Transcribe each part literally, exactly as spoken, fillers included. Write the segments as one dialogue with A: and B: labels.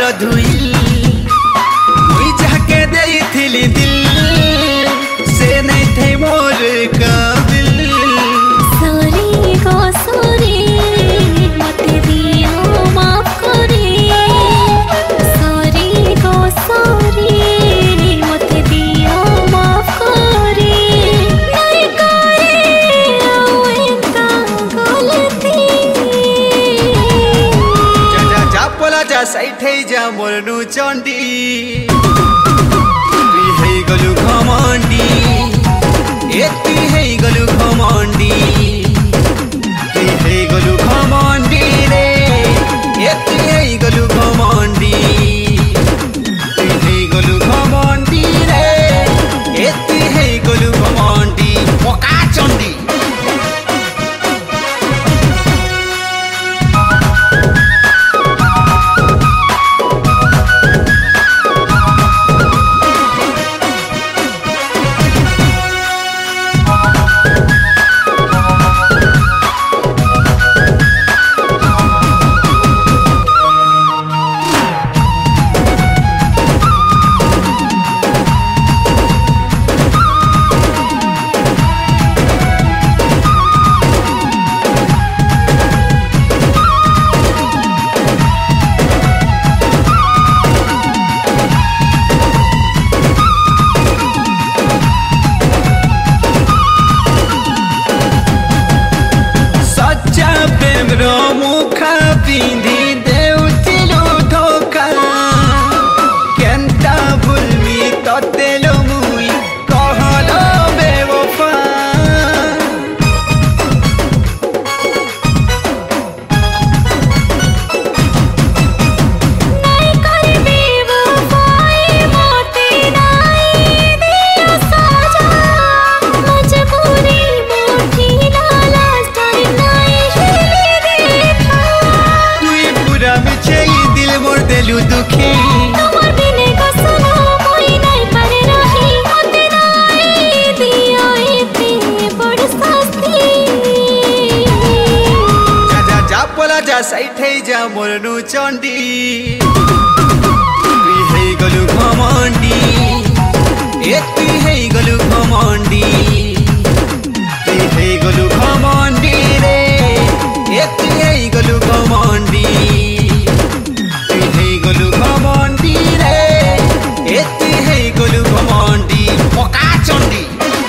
A: धुइल मुई जाके देइथिली दिल से नहीं थे मोर काबिल।
B: सॉरी गो सॉरी मते दियो माफ करे। सॉरी गो सॉरी मते दियो माफ करे। नहीं करे ओएता गलती।
A: जा जा जा पोला जा साइठे जा मोरनु चंडी तुई है गलु घमंडी एती है गलु घमंडी तुई है गलु घमंडी रे एती है गलु घमंडी तुई है गलु घमंडी रे एती है गलु घमंडी पोका चंडी। मुखा पिंधी देउथिलु धोखा केन्ता भुलमी ततेलो मुई कहलो बेवफा।
B: नहीं करे बेवफाई मोते नहीं दियो सजा। मजबूरी मोठी लास्ट टाइम नहीं
A: दिलु दुखी
B: तोर बिने कसनो कोई नहीं पर रही। मते नहीं दियो इते बड़ शास्ति।
A: जा जा जा पोला जा साइठे जा मोरनु चंडी तुई है गलु घमंडी एती है गलु घमंडी तुई है गलु घमंडी रे एती है गलु घमंडी तुई है गलु घमंडी रे एती है गलु घमंडी पोका चंडी।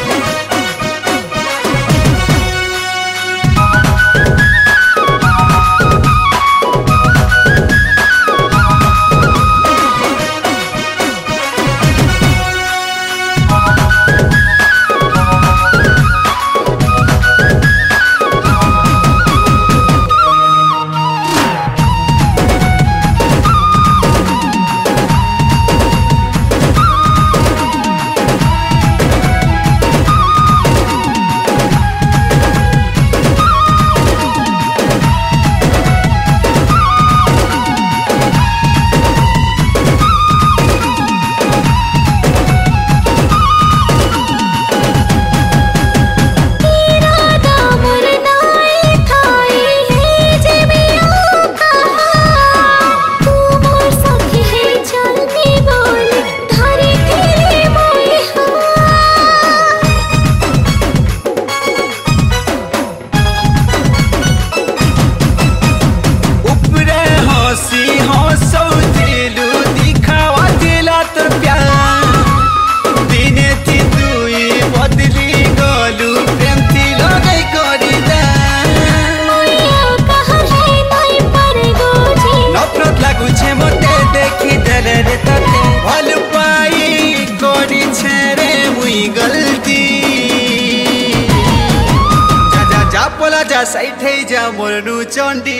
A: जा साइठे जा मोरनु चंडी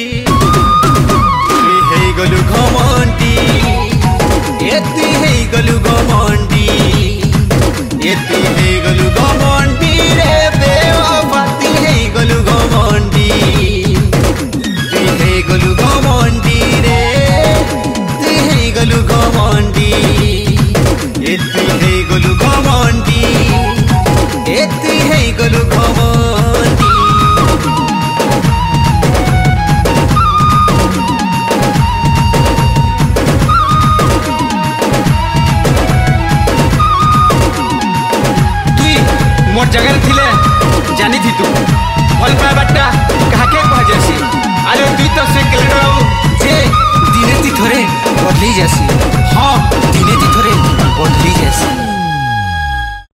A: तुई है गलु घमंडी एती है गलु घमंडी एती है गलु घमंडी रे।